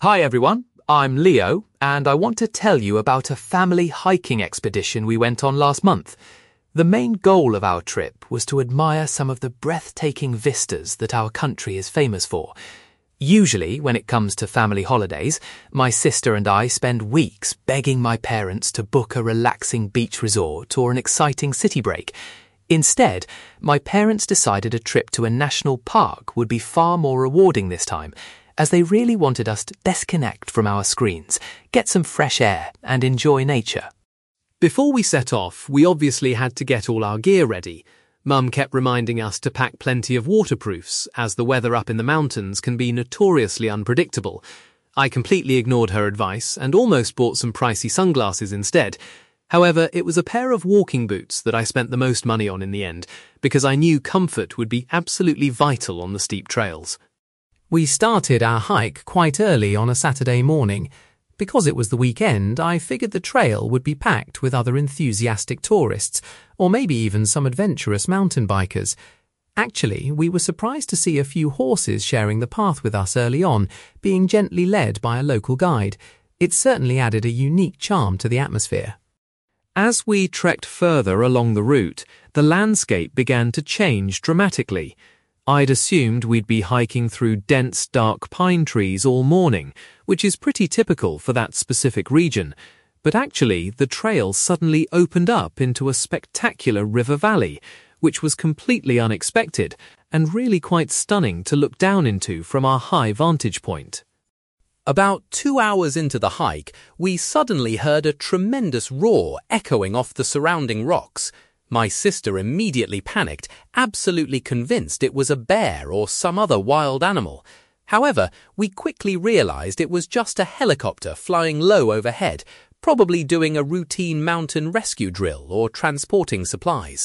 Hi everyone, I'm Leo, and I want to tell you about a family hiking expedition we went on last month. The main goal of our trip was to admire some of the breathtaking vistas that our country is famous for. Usually, when it comes to family holidays, my sister and I spend weeks begging my parents to book a relaxing beach resort or an exciting city break. Instead, my parents decided a trip to a national park would be far more rewarding this time, as they really wanted us to disconnect from our screens, get some fresh air and enjoy nature. Before we set off, we obviously had to get all our gear ready. Mum kept reminding us to pack plenty of waterproofs, as the weather up in the mountains can be notoriously unpredictable. I completely ignored her advice and almost bought some pricey sunglasses instead. However, it was a pair of walking boots that I spent the most money on in the end, because I knew comfort would be absolutely vital on the steep trails. We started our hike quite early on a Saturday morning. Because it was the weekend, I figured the trail would be packed with other enthusiastic tourists, or maybe even some adventurous mountain bikers. Actually, we were surprised to see a few horses sharing the path with us early on, being gently led by a local guide. It certainly added a unique charm to the atmosphere. As we trekked further along the route, the landscape began to change dramatically. I'd assumed we'd be hiking through dense, dark pine trees all morning, which is pretty typical for that specific region, but actually the trail suddenly opened up into a spectacular river valley, which was completely unexpected and really quite stunning to look down into from our high vantage point. About 2 hours into the hike, we suddenly heard a tremendous roar echoing off the surrounding rocks. My sister immediately panicked, absolutely convinced it was a bear or some other wild animal. However, we quickly realized it was just a helicopter flying low overhead, probably doing a routine mountain rescue drill or transporting supplies.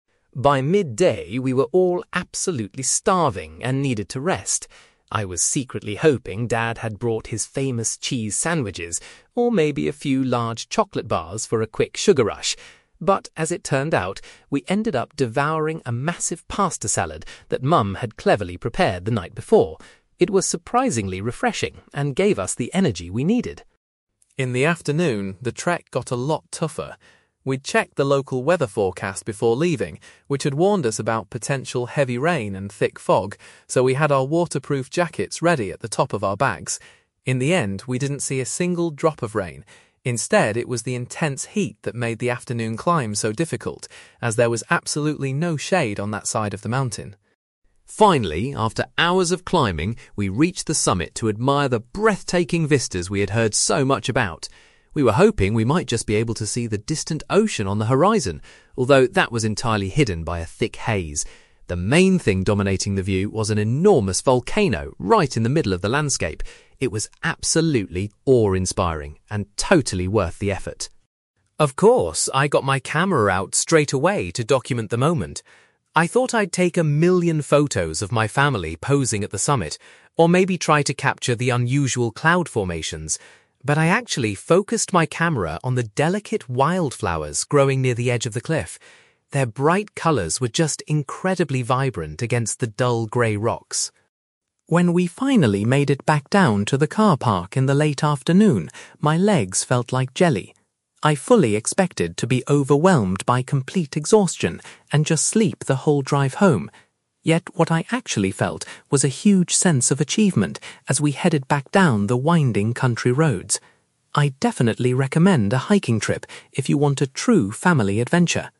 By midday, we were all absolutely starving and needed to rest. I was secretly hoping Dad had brought his famous cheese sandwiches, or maybe a few large chocolate bars for a quick sugar rush. But as it turned out, we ended up devouring a massive pasta salad that Mum had cleverly prepared the night before. It was surprisingly refreshing and gave us the energy we needed. In the afternoon, the trek got a lot tougher. We'd checked the local weather forecast before leaving, which had warned us about potential heavy rain and thick fog, so we had our waterproof jackets ready at the top of our bags. In the end, we didn't see a single drop of rain. Instead, it was the intense heat that made the afternoon climb so difficult, as there was absolutely no shade on that side of the mountain. Finally, after hours of climbing, we reached the summit to admire the breathtaking vistas we had heard so much about. We were hoping we might just be able to see the distant ocean on the horizon, although that was entirely hidden by a thick haze. The main thing dominating the view was an enormous volcano right in the middle of the landscape. It was absolutely awe-inspiring and totally worth the effort. Of course, I got my camera out straight away to document the moment. I thought I'd take 1,000,000 photos of my family posing at the summit, or maybe try to capture the unusual cloud formations, but I actually focused my camera on the delicate wildflowers growing near the edge of the cliff. Their bright colours were just incredibly vibrant against the dull grey rocks. When we finally made it back down to the car park in the late afternoon, my legs felt like jelly. I fully expected to be overwhelmed by complete exhaustion and just sleep the whole drive home. Yet what I actually felt was a huge sense of achievement as we headed back down the winding country roads. I definitely recommend a hiking trip if you want a true family adventure.